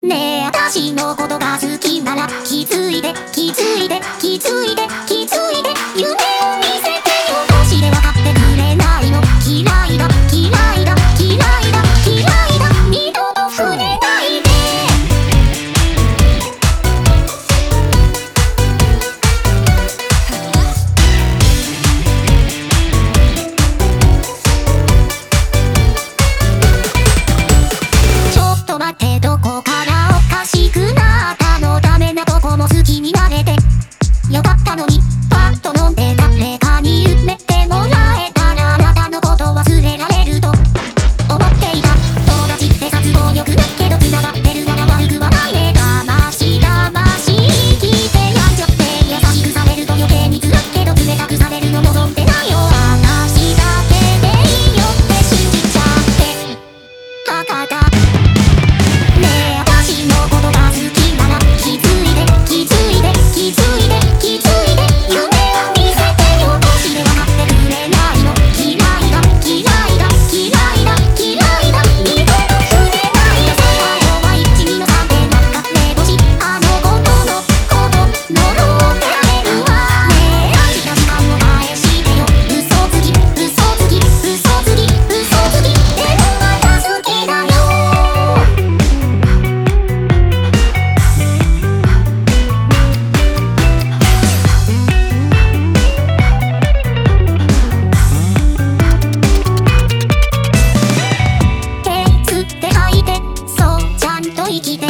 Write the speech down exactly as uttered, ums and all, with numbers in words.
ねえ私のことが好きなら気づいて気づいて気づいて気づいて夢を見せてよ。どうして分かってくれないの。嫌いだ嫌いだ嫌いだ嫌いだ二度と触れないで。ちょっと待ってどこからおかしくなったの。ダメなとこも好きになれてよかったのに。パッと飲んで誰かに夢ってもらえたらあなたのこと忘れられると思っていた。友達って殺暴力だけど繋がってるなら悪くはないね。魂魂聞いてやんじゃって優しくされると余計に辛いけど冷たくされるの望んでないよ。話だけでいいよって信じちゃってバカだ。ねえ私のことが好きなら気づいて気づいて気づいて気づいて夢を見せてよ。どうして分かってくれないの。嫌いだ嫌いだ嫌いだ嫌いだ二度と触れないで。最後は一二の三でなんか目星あの子とのこと呪ってられるわ。ねえ空いた時間を返してよ。嘘つき嘘つき嘘つき嘘つきでもまた好きだよ。手吸って吐いてそうちゃんと生きて